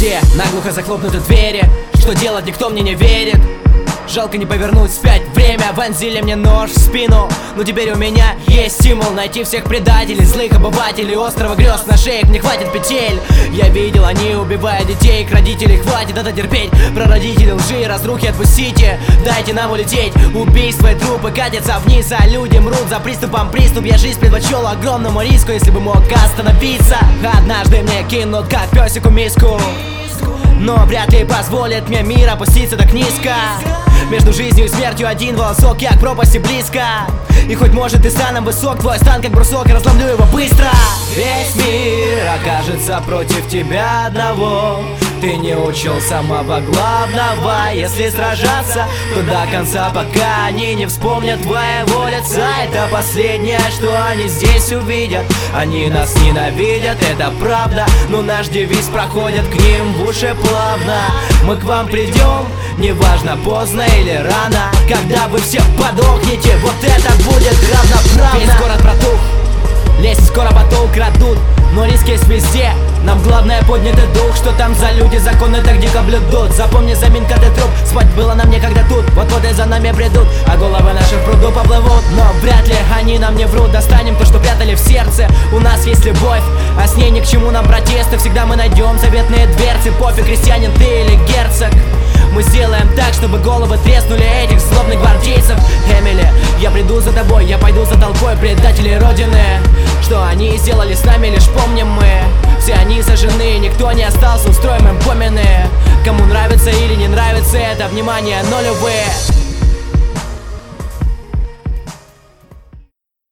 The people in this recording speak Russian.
везде, наглухо захлопнуты двери. Что делать, никто мне не верит. Жалко не повернуть вспять время. Вонзили мне нож в спину. Но теперь у меня есть стимул найти всех предателей, злых обывателей острова грез. На шеях мне хватит петель. Я видел, они убивают детей. К родителей хватит это терпеть. Про родителей лжи и разрухи отпустите. Дайте нам улететь. Убийства и трупы катятся вниз, а люди мрут за приступом. Приступ я жизнь предпочел огромному риску, если бы мог остановиться. Однажды мне кинут как песику миску, но вряд ли позволит мне мир опуститься так низко. Между жизнью и смертью один волосок, я к пропасти близко. И хоть может ты станом высок, твой стан как брусок, и разломлю его быстро. Весь мир окажется против тебя одного. Ты не учел самого главного. Если сражаться, то до конца, пока они не вспомнят твоего лица. Это последнее, что они здесь увидят. Они нас ненавидят, это правда, но наш девиз проходит к ним в уши плавно. Мы к вам придем, неважно, поздно или рано. Когда вы все подохнете, вот это будет равноправно. Весь город протух, лезть скоро потом крадут, но риски есть везде. Нам главное поднятый дух. Что там за люди, законы так дико блюдут. Запомни, заминка ты труп. Спать было нам некогда тут. Вот-вот и за нами придут, а головы наши в пруду поплывут. Но вряд ли они нам не врут. Достанем то, что прятали в сердце. У нас есть любовь, а с ней ни к чему нам протесты. Всегда мы найдем заветные дверцы. Пофиг, крестьянин ты или герцог. Мы сделаем так, чтобы головы треснули этих злобных гвардейцев. Эмили, я приду за тобой, я пойду за толпой предателей Родины. Что они сделали с нами, лишь помним мы. Все они сожжены, никто не остался, устроим им помины. Кому нравится или не нравится это, внимание, нулевые.